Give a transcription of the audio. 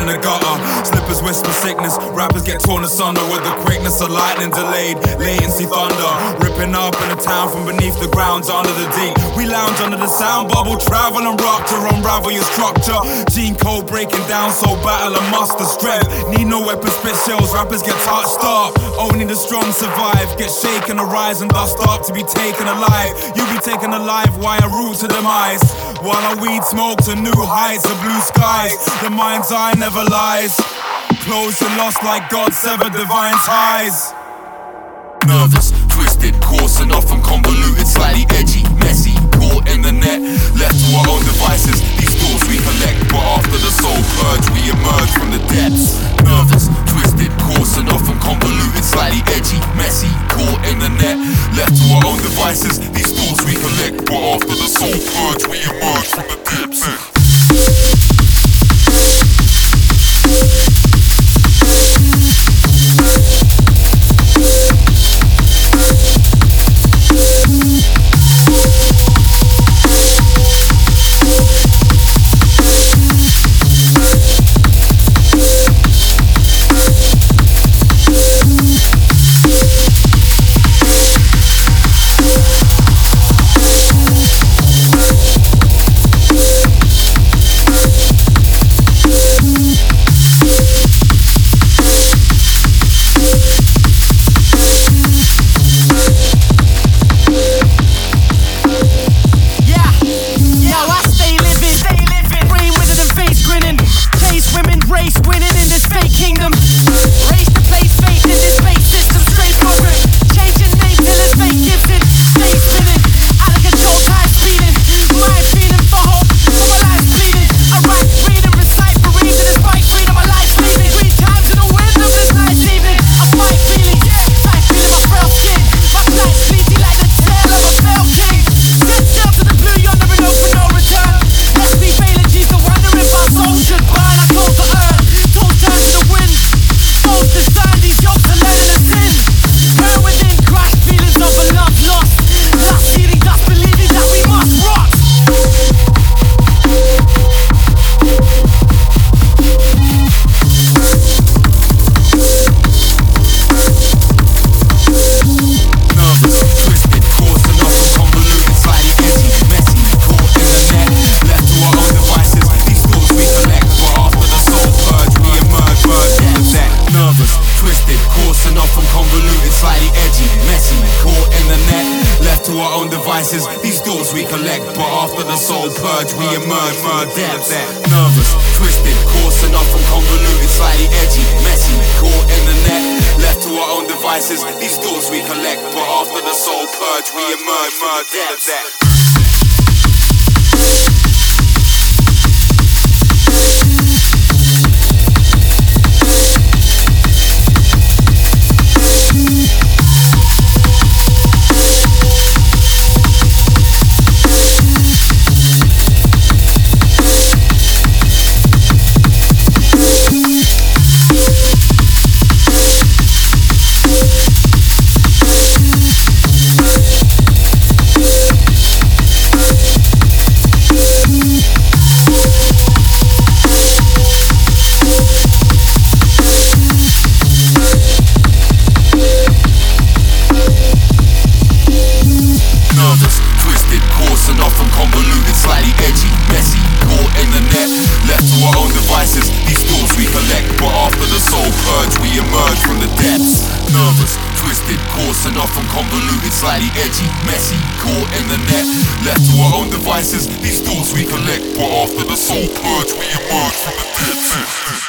the gutter. Slippers whisper sickness, rappers get torn asunder with the quickness of lightning delayed, latency thunder. Ripping up in a town from beneath the grounds under the deep. We lounge under the sound bubble, travel and rock to unravel your structure. Gene code breaking down, so battle and muster strength. Need no weapons, spit shells, rappers get touched up. Only the strong survive, get shaken, arise and dust up to be taken alive. You be taken alive, why a route to demise? While our weed smoke to new heights of blue skies. The mind's eye never lies. Closed and lost like God severed divine ties. Nervous, twisted, coarse and often convoluted, slightly edgy, messy, caught in the net, left to our own devices. These thoughts we collect, but after the soul purge, we emerge from the depths. Nervous, twisted, coarse and often convoluted, slightly edgy, messy, caught in the net, left to our own devices. These thoughts we collect, but after the soul purge, we emerge from the depths. These thoughts we collect, but after the soul purge, we emerge from the depths. Nervous, twisted, coarse and often convoluted, slightly edgy, messy, caught in the net, left to our own devices. These thoughts we collect, but after the soul purge, we emerge from the depths. Nervous, twisted, coarse and often convoluted, slightly edgy, messy, caught in the net, left to our own devices. These thoughts we collect, but after the soul purge, we emerge from the depths.